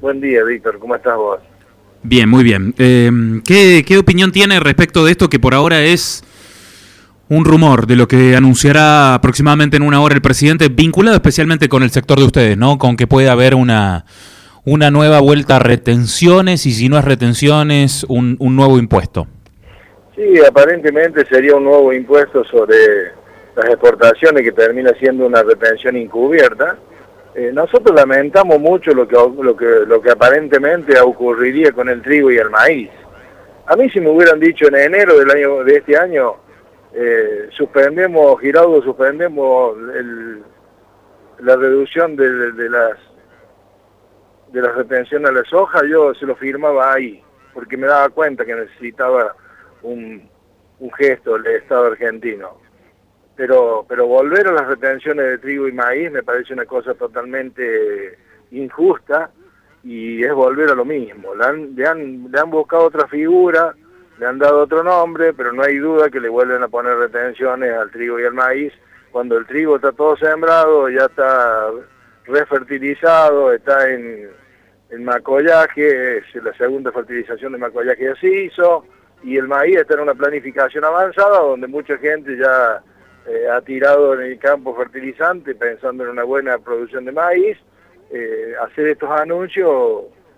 Buen día, Víctor. ¿Cómo estás vos? Bien, muy bien. ¿Qué opinión tiene respecto de esto que por ahora es un rumor de lo que anunciará aproximadamente en una hora el presidente, vinculado especialmente con el sector de ustedes, ¿no? Con que puede haber una nueva vuelta a retenciones y si no es retenciones, un nuevo impuesto? Sí, aparentemente sería un nuevo impuesto sobre las exportaciones que termina siendo una retención encubierta. Nosotros lamentamos mucho lo que aparentemente ocurriría con el trigo y el maíz. A mí si me hubieran dicho en enero de este año, suspendemos la reducción de las retenciones a la soja, yo se lo firmaba ahí, porque me daba cuenta que necesitaba un gesto del Estado argentino. Pero volver a las retenciones de trigo y maíz me parece una cosa totalmente injusta y es volver a lo mismo. Le han buscado otra figura, le han dado otro nombre, pero no hay duda que le vuelven a poner retenciones al trigo y al maíz, cuando el trigo está todo sembrado, ya está refertilizado, está en macollaje, es la segunda fertilización de macollaje ya se hizo, y el maíz está en una planificación avanzada donde mucha gente ya ha tirado en el campo fertilizante pensando en una buena producción de maíz. Hacer estos anuncios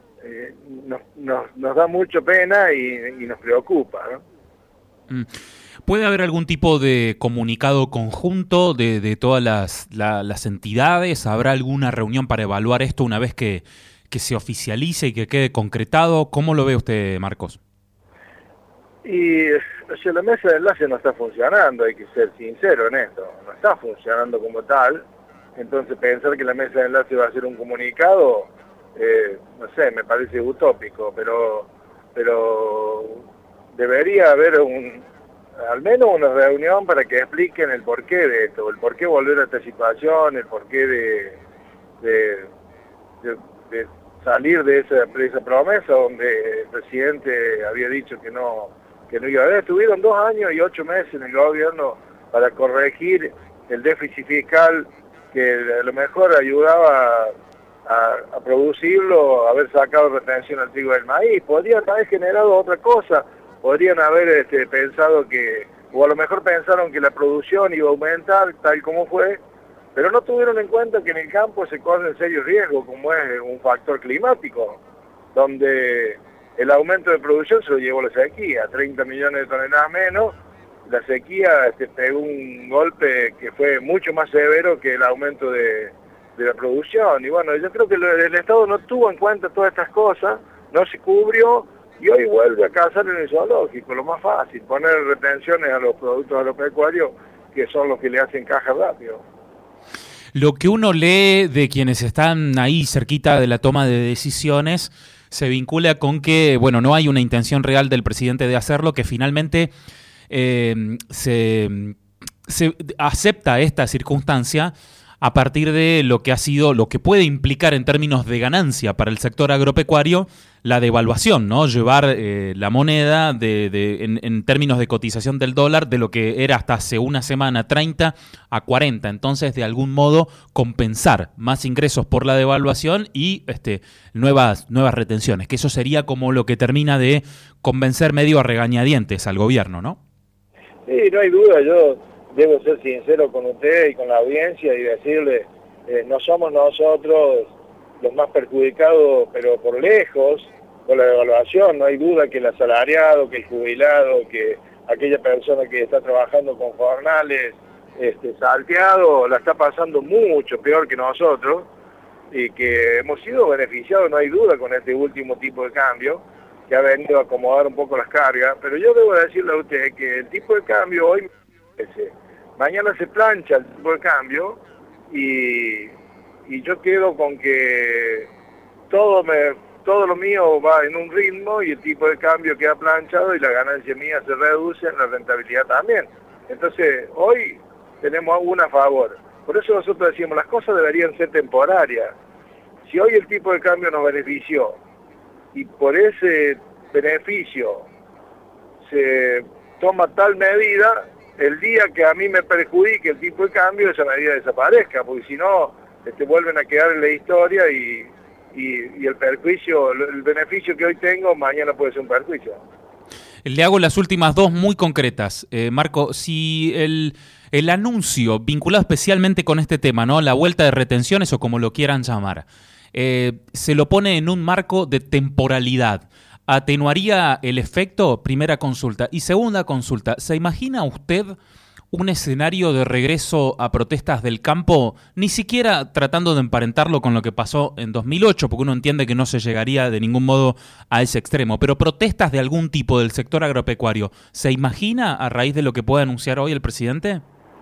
nos da mucho pena y nos preocupa, ¿no? ¿Puede haber algún tipo de comunicado conjunto de todas las entidades? ¿Habrá alguna reunión para evaluar esto una vez que se oficialice y que quede concretado? ¿Cómo lo ve usted, Marcos? Y o sea, la mesa de enlace no está funcionando, hay que ser sincero en esto, no está funcionando como tal. Entonces pensar que la mesa de enlace va a hacer un comunicado, no sé, me parece utópico, pero debería haber al menos una reunión para que expliquen el porqué de esto, el porqué volver a esta situación, el porqué de salir de esa promesa donde el presidente había dicho que no iba a haber. Estuvieron 2 años y 8 meses en el gobierno para corregir el déficit fiscal que a lo mejor ayudaba a producirlo, haber sacado retención al trigo del maíz. Podrían haber generado otra cosa, podrían haber pensado o a lo mejor pensaron que la producción iba a aumentar tal como fue, pero no tuvieron en cuenta que en el campo se corren serios riesgos, como es un factor climático, donde el aumento de producción se lo llevó la sequía, 30 millones de toneladas menos. La sequía pegó un golpe que fue mucho más severo que el aumento de la producción. Y bueno, yo creo que el Estado no tuvo en cuenta todas estas cosas, no se cubrió y hoy vuelve a cazar en el zoológico, lo más fácil, poner retenciones a los productos agropecuarios que son los que le hacen caja rápido. Lo que uno lee de quienes están ahí cerquita de la toma de decisiones se vincula con que, bueno, no hay una intención real del presidente de hacerlo, que finalmente se acepta esta circunstancia a partir de lo que ha sido, lo que puede implicar en términos de ganancia para el sector agropecuario, la devaluación, ¿no? Llevar la moneda en términos de cotización del dólar de lo que era hasta hace una semana 30 a 40. Entonces, de algún modo, compensar más ingresos por la devaluación y nuevas retenciones, que eso sería como lo que termina de convencer medio a regañadientes al gobierno, ¿no? Sí, no hay duda, yo debo ser sincero con usted y con la audiencia y decirle, no somos nosotros los más perjudicados, pero por lejos, con la devaluación. No hay duda que el asalariado, que el jubilado, que aquella persona que está trabajando con jornales salteado, la está pasando mucho peor que nosotros, y que hemos sido beneficiados, no hay duda, con este último tipo de cambio, que ha venido a acomodar un poco las cargas. Pero yo debo decirle a usted que el tipo de cambio hoy, mañana se plancha el tipo de cambio, y yo quedo con que todo lo mío va en un ritmo y el tipo de cambio queda planchado y la ganancia mía se reduce, la rentabilidad también. Entonces, hoy tenemos una a favor. Por eso nosotros decimos, las cosas deberían ser temporarias. Si hoy el tipo de cambio nos benefició y por ese beneficio se toma tal medida, el día que a mí me perjudique el tipo de cambio, esa medida desaparezca, porque si no, vuelven a quedar en la historia y y el perjuicio, el beneficio que hoy tengo, mañana puede ser un perjuicio. Le hago las últimas dos muy concretas. Marco, si el anuncio vinculado especialmente con este tema, ¿no? La vuelta de retenciones o como lo quieran llamar, se lo pone en un marco de temporalidad, ¿atenuaría el efecto? Primera consulta. Y segunda consulta, ¿se imagina usted un escenario de regreso a protestas del campo, ni siquiera tratando de emparentarlo con lo que pasó en 2008, porque uno entiende que no se llegaría de ningún modo a ese extremo, pero protestas de algún tipo del sector agropecuario, ¿se imagina a raíz de lo que puede anunciar hoy el presidente?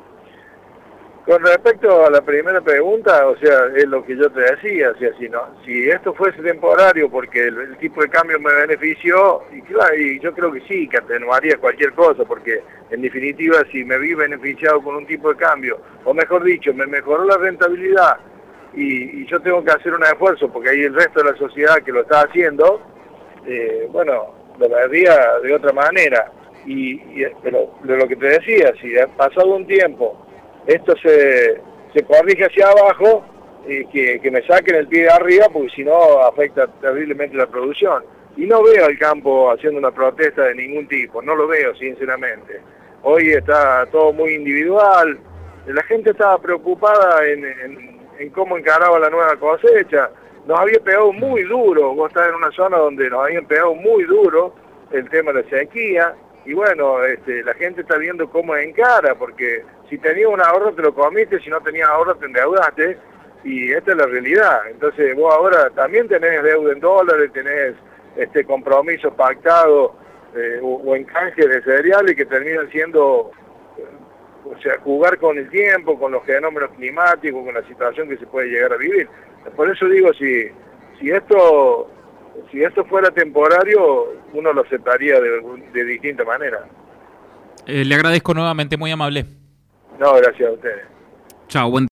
Con respecto a la primera pregunta, o sea, es lo que yo te decía, o sea, si esto fuese temporario porque el tipo de cambio me benefició, y claro, y yo creo que sí, que atenuaría cualquier cosa, porque en definitiva si me vi beneficiado con un tipo de cambio, o mejor dicho, me mejoró la rentabilidad, y yo tengo que hacer un esfuerzo, porque hay el resto de la sociedad que lo está haciendo, bueno, lo vería de otra manera, pero de lo que te decía, si ha pasado un tiempo, esto se corrige hacia abajo, que me saquen el pie de arriba, porque si no afecta terriblemente la producción. Y no veo al campo haciendo una protesta de ningún tipo, no lo veo sinceramente. Hoy está todo muy individual, la gente estaba preocupada en cómo encaraba la nueva cosecha. Nos había pegado muy duro, vos estás en una zona donde nos habían pegado muy duro el tema de la sequía, y bueno, la gente está viendo cómo encara, porque si tenías un ahorro te lo comiste, si no tenías ahorro te endeudaste, y esta es la realidad. Entonces vos ahora también tenés deuda en dólares, tenés compromisos pactados o en canje de cereales que terminan siendo, o sea, jugar con el tiempo, con los fenómenos climáticos, con la situación que se puede llegar a vivir. Por eso digo, si esto fuera temporario, uno lo aceptaría de distinta manera. Le agradezco nuevamente, muy amable. No, gracias a ustedes. Chao, buen